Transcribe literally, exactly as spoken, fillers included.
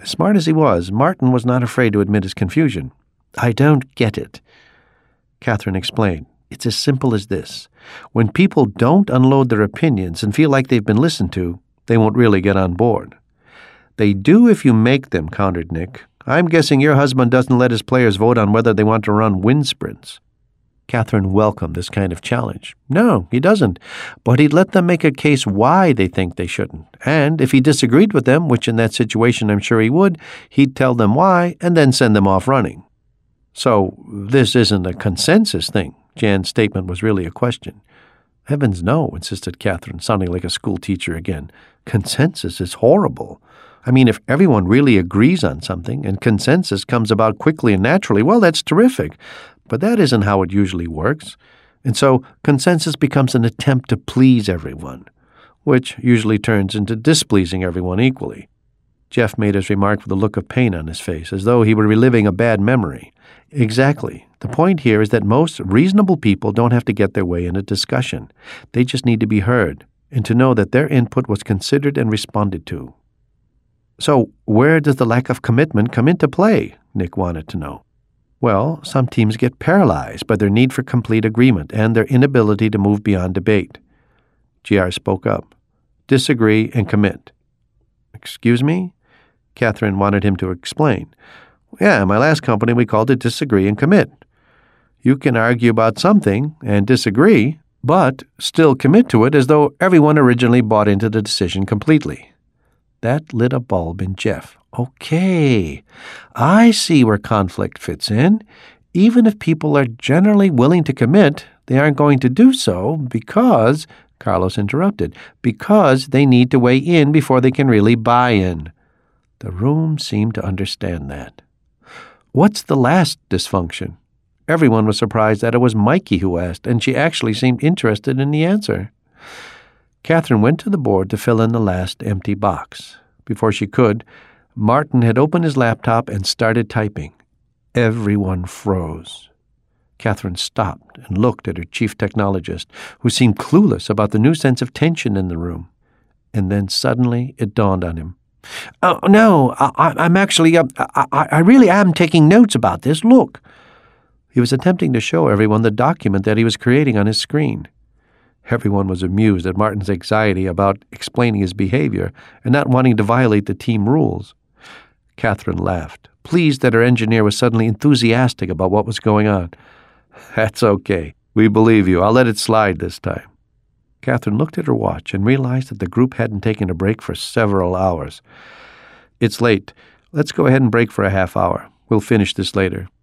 Smart as he was, Martin was not afraid to admit his confusion. "I don't get it." Catherine explained. "It's as simple as this. When people don't unload their opinions and feel like they've been listened to, they won't really get on board." "They do if you make them," countered Nick. "I'm guessing your husband doesn't let his players vote on whether they want to run wind sprints." Catherine welcomed this kind of challenge. "No, he doesn't. But he'd let them make a case why they think they shouldn't. And if he disagreed with them, which in that situation I'm sure he would, he'd tell them why and then send them off running." "So this isn't a consensus thing?" Jan's statement was really a question. "Heavens no," insisted Catherine, sounding like a school teacher again. "Consensus is horrible. I mean, if everyone really agrees on something and consensus comes about quickly and naturally, well, that's terrific. But that isn't how it usually works. And so consensus becomes an attempt to please everyone, which usually turns into displeasing everyone equally." Jeff made his remark with a look of pain on his face, as though he were reliving a bad memory. "Exactly. The point here is that most reasonable people don't have to get their way in a discussion. They just need to be heard, and to know that their input was considered and responded to." "So where does the lack of commitment come into play?" Nick wanted to know. "Well, some teams get paralyzed by their need for complete agreement and their inability to move beyond debate." G R spoke up. "Disagree and commit." "Excuse me?" Catherine wanted him to explain. "Yeah, my last company we called it disagree and commit. You can argue about something and disagree, but still commit to it as though everyone originally bought into the decision completely." That lit a bulb in Jeff. "Okay, I see where conflict fits in. Even if people are generally willing to commit, they aren't going to do so because," Carlos interrupted, "because they need to weigh in before they can really buy in." The room seemed to understand that. "What's the last dysfunction?" Everyone was surprised that it was Mikey who asked, and she actually seemed interested in the answer. Catherine went to the board to fill in the last empty box. Before she could, Martin had opened his laptop and started typing. Everyone froze. Catherine stopped and looked at her chief technologist, who seemed clueless about the new sense of tension in the room. And then suddenly it dawned on him. "Oh, no, I, I'm actually, uh, I, I really am taking notes about this. Look." He was attempting to show everyone the document that he was creating on his screen. Everyone was amused at Martin's anxiety about explaining his behavior and not wanting to violate the team rules. Catherine laughed, pleased that her engineer was suddenly enthusiastic about what was going on. "That's okay. We believe you. I'll let it slide this time." Catherine looked at her watch and realized that the group hadn't taken a break for several hours. "It's late. Let's go ahead and break for a half hour. We'll finish this later."